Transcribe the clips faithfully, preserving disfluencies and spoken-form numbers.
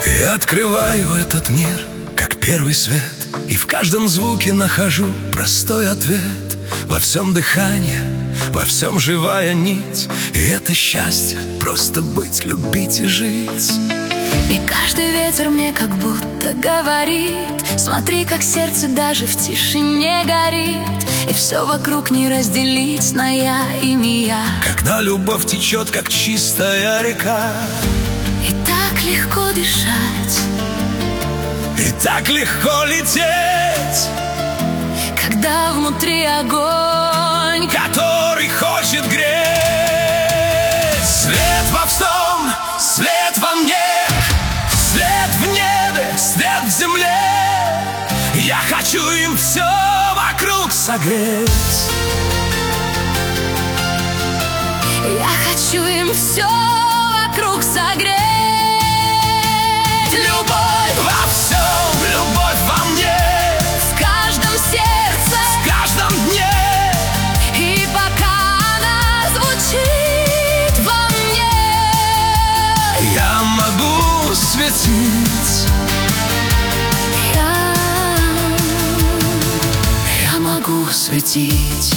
И открываю этот мир, как первый свет, и в каждом звуке нахожу простой ответ. Во всем дыхание, во всем живая нить, и это счастье — просто быть, любить и жить. И каждый ветер мне как будто говорит: смотри, как сердце даже в тишине горит, и все вокруг не разделить на я и не я. Когда любовь течет, как чистая река, и так легко дышать, и так легко лететь, когда внутри огонь, который хочет греть. Свет во всем, свет во мне, свет в небе, свет в земле. Я хочу им все вокруг согреть. Я хочу им все вокруг согреть. Любовь во всем, любовь во мне, в каждом сердце, в каждом дне. И пока она звучит во мне, я могу светить. Я, я могу светить.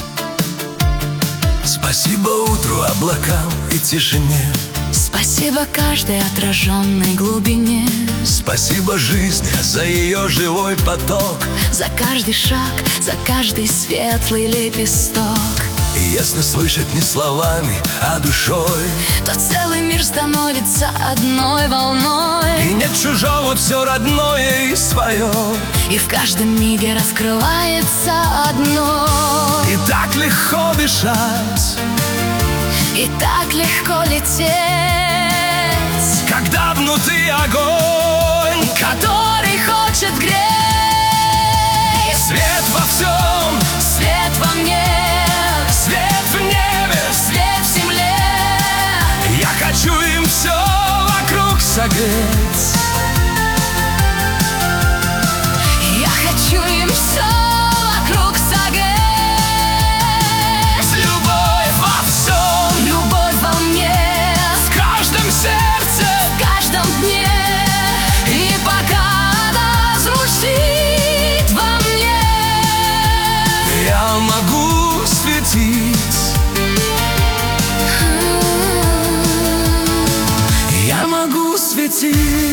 Спасибо утру, облакам и тишине. Спасибо каждой отраженной глубине. Спасибо жизни за ее живой поток, за каждый шаг, за каждый светлый лепесток. И если слышать не словами, а душой, то целый мир становится одной волной. И нет чужого, все родное и свое. И в каждом миге раскрывается одно. И так легко дышать, и так легко лететь, когда внутри огонь, который хочет греть. Свет во всем, свет во мне, свет в небе, свет в земле. Я хочу им все вокруг согреть. Я хочу им все вокруг согреть. Любовь во всем, любовь во мне, в каждом сердце, в каждом дне. И пока она звучит во мне, я могу светить. Я могу светить.